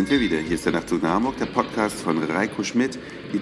sind wir wieder. Hier ist der Nachtzug nach Hamburg, der Podcast von Reiko Schmidt, die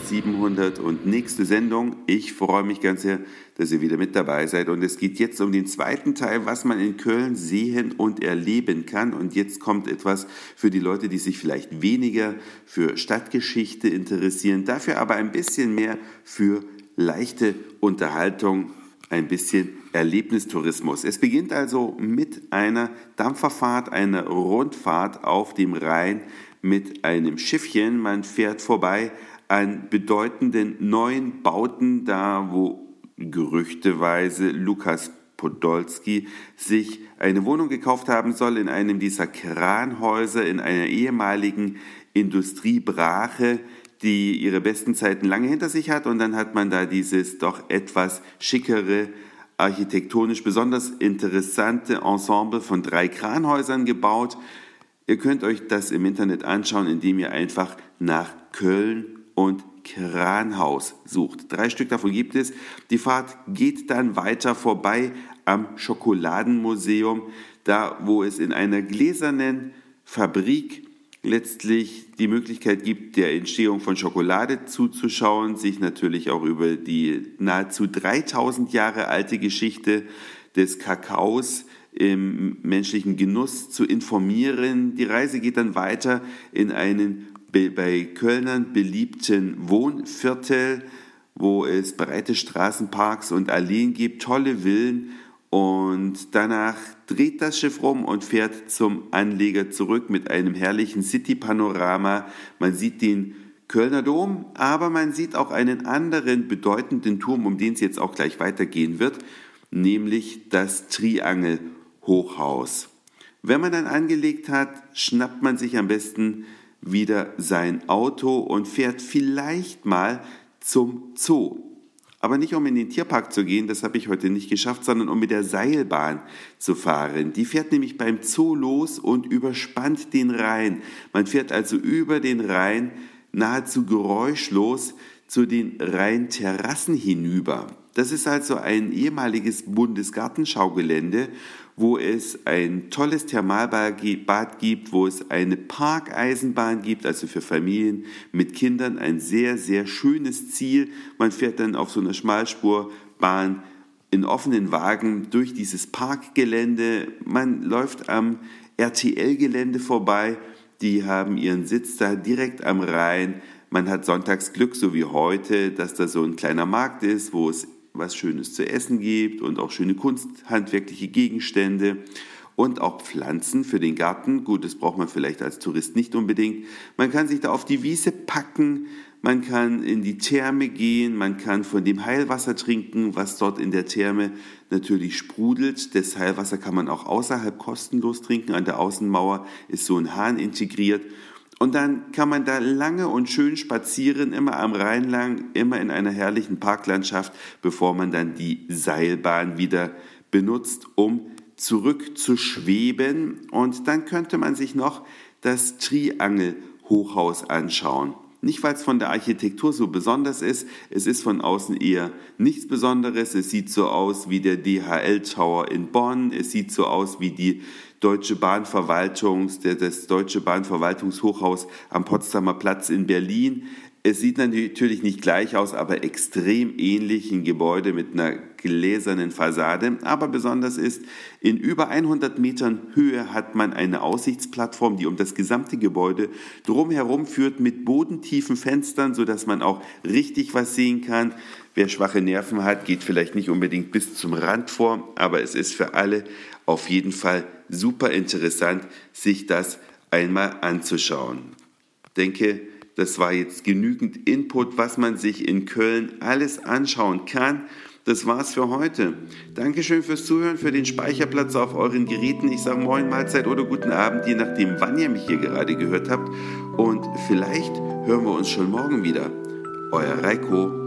1700 und nächste Sendung. Ich freue mich ganz sehr, dass ihr wieder mit dabei seid. Und es geht jetzt um den zweiten Teil, was man in Köln sehen und erleben kann. Und jetzt kommt etwas für die Leute, die sich vielleicht weniger für Stadtgeschichte interessieren, dafür aber ein bisschen mehr für leichte Unterhaltung, ein bisschen Erlebnistourismus. Es beginnt also mit einer Dampferfahrt, einer Rundfahrt auf dem Rhein mit einem Schiffchen. Man fährt vorbei an bedeutenden neuen Bauten, da wo gerüchteweise Lukas Podolski sich eine Wohnung gekauft haben soll in einem dieser Kranhäuser in einer ehemaligen Industriebrache, die ihre besten Zeiten lange hinter sich hat, und dann hat man da dieses doch etwas schickere, architektonisch besonders interessante Ensemble von 3 Kranhäusern gebaut. Ihr könnt euch das im Internet anschauen, indem ihr einfach nach Köln und Kranhaus sucht. 3 Stück davon gibt es. Die Fahrt geht dann weiter vorbei am Schokoladenmuseum, da wo es in einer gläsernen Fabrik letztlich die Möglichkeit gibt, der Entstehung von Schokolade zuzuschauen, sich natürlich auch über die nahezu 3000 Jahre alte Geschichte des Kakaos im menschlichen Genuss zu informieren. Die Reise geht dann weiter in einen bei Kölnern beliebten Wohnviertel, wo es breite Straßenparks und Alleen gibt, tolle Villen. Und danach dreht das Schiff rum und fährt zum Anleger zurück mit einem herrlichen City-Panorama. Man sieht den Kölner Dom, aber man sieht auch einen anderen bedeutenden Turm, um den es jetzt auch gleich weitergehen wird, nämlich das Triangel-Hochhaus. Wenn man dann angelegt hat, schnappt man sich am besten wieder sein Auto und fährt vielleicht mal zum Zoo. Aber nicht, um in den Tierpark zu gehen, das habe ich heute nicht geschafft, sondern um mit der Seilbahn zu fahren. Die fährt nämlich beim Zoo los und überspannt den Rhein. Man fährt also über den Rhein nahezu geräuschlos zu den Rheinterrassen hinüber. Das ist also ein ehemaliges Bundesgartenschaugelände, wo es ein tolles Thermalbad gibt, wo es eine Parkeisenbahn gibt, also für Familien mit Kindern ein sehr, sehr schönes Ziel. Man fährt dann auf so einer Schmalspurbahn in offenen Wagen durch dieses Parkgelände. Man läuft am RTL-Gelände vorbei. Die haben ihren Sitz da direkt am Rhein. Man hat sonntags Glück, so wie heute, dass da so ein kleiner Markt ist, wo es was Schönes zu essen gibt und auch schöne kunsthandwerkliche Gegenstände und auch Pflanzen für den Garten. Gut, das braucht man vielleicht als Tourist nicht unbedingt. Man kann sich da auf die Wiese packen, man kann in die Therme gehen, man kann von dem Heilwasser trinken, was dort in der Therme natürlich sprudelt. Das Heilwasser kann man auch außerhalb kostenlos trinken. An der Außenmauer ist so ein Hahn integriert. Und dann kann man da lange und schön spazieren, immer am Rhein lang, immer in einer herrlichen Parklandschaft, bevor man dann die Seilbahn wieder benutzt, um zurückzuschweben. Und dann könnte man sich noch das Triangel-Hochhaus anschauen. Nicht, weil es von der Architektur so besonders ist, es ist von außen eher nichts Besonderes. Es sieht so aus wie der DHL-Tower in Bonn, es sieht so aus wie die das Deutsche Bahnverwaltungshochhaus am Potsdamer Platz in Berlin. Es sieht natürlich nicht gleich aus, aber extrem ähnlich, ein Gebäude mit einer gläsernen Fassade. Aber besonders ist, in über 100 Metern Höhe hat man eine Aussichtsplattform, die um das gesamte Gebäude drumherum führt mit bodentiefen Fenstern, sodass man auch richtig was sehen kann. Wer schwache Nerven hat, geht vielleicht nicht unbedingt bis zum Rand vor, aber es ist für alle auf jeden Fall super interessant, sich das einmal anzuschauen. Ich denke, das war jetzt genügend Input, was man sich in Köln alles anschauen kann. Das war's für heute. Dankeschön fürs Zuhören, für den Speicherplatz auf euren Geräten. Ich sage Moin, Mahlzeit oder guten Abend, je nachdem, wann ihr mich hier gerade gehört habt. Und vielleicht hören wir uns schon morgen wieder. Euer Reiko.